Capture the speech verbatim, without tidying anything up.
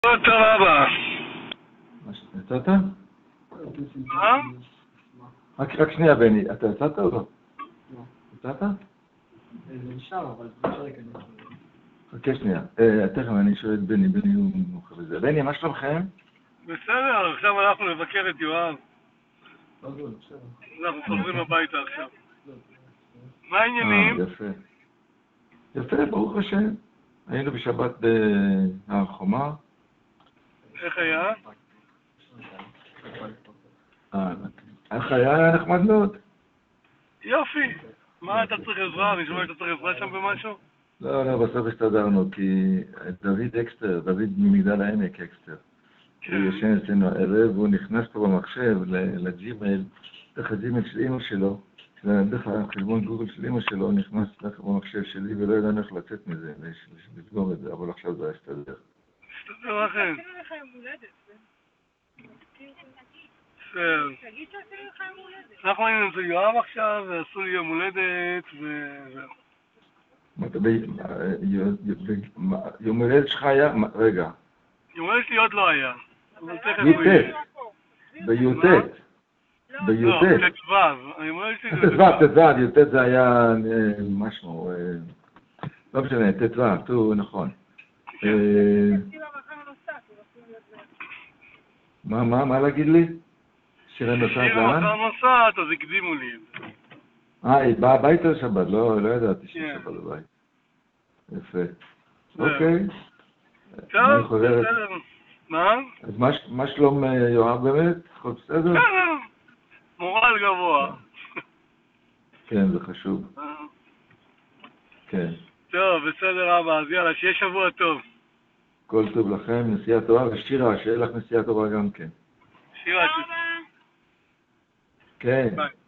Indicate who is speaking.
Speaker 1: טוב אבא.
Speaker 2: יצאת?
Speaker 1: מה?
Speaker 2: רק שנייה בני, אתה יצאת או לא?
Speaker 3: לא.
Speaker 2: יצאת?
Speaker 3: זה נשאר, אבל זה אפשר להיכנס.
Speaker 2: חכה שנייה, תכף אני שואל את בני, בני הוא מוכר בזה. בני, מה שלומכם?
Speaker 1: בסדר, עכשיו הלכנו לבקר את יואב.
Speaker 3: לא, לא, בסדר.
Speaker 1: אנחנו חוזרים הביתה עכשיו. מה העניינים?
Speaker 2: אה, יפה. יפה, ברוך השם. היינו בשבת בהר חומה.
Speaker 1: איך היה?
Speaker 2: איך היה? היה נחמד מאוד.
Speaker 1: יופי. מה אתה צריך עזרה? אני שומע שאתה צריך עזרה שם במשהו?
Speaker 2: לא, לא, בסוף הסתדרנו, כי דוד אקסטר, דוד ממגדל העמק אקסטר, הוא ישן אצלנו הערב, והוא נכנס פה במחשב לג'ימייל, דרך הג'ימייל של אמא שלו, דרך החשבון גוגל של אמא שלו, הוא נכנס דרך במחשב שלי, ולא ידענו איך לצאת מזה, לסגור את זה, אבל עכשיו זה היה הסתדר.
Speaker 1: הסתדר לכם.
Speaker 4: תגיד שעשינו לך יום הולדת.
Speaker 1: אנחנו היינו אצל יואב עכשיו, ועשו לי יום הולדת, וזהו.
Speaker 2: יום הולדת שלך היה, רגע.
Speaker 1: יום הולדת שלי עוד לא היה.
Speaker 2: יוטט. ביוטט. ביוטט.
Speaker 1: לא, תתוו. יום הולדת שלי זה
Speaker 2: תתוו, תתוו, יוטט זה היה משהו, לא משנה, תתוו, תו, נכון. מה, מה, מה להגיד לי? שירה נוסעת לאן?
Speaker 1: שירה מחר נוסעת, אז הקדימו לי את זה.
Speaker 2: אה, היא באה הביתה לשבת? לא, לא ידעתי שהיא שבת בבית. יפה. אוקיי.
Speaker 1: טוב, בסדר. מה?
Speaker 2: אז מה שלום יואב באמת? הכל בסדר?
Speaker 1: מורל גבוה.
Speaker 2: כן, זה חשוב. כן.
Speaker 1: טוב, בסדר אבא, אז יאללה, שיהיה שבוע טוב.
Speaker 2: כל טוב לכם, נסיעה טובה, ושירה, שיהיה לך נסיעה טובה גם כן.
Speaker 1: שירה,
Speaker 2: כן.
Speaker 1: ביי.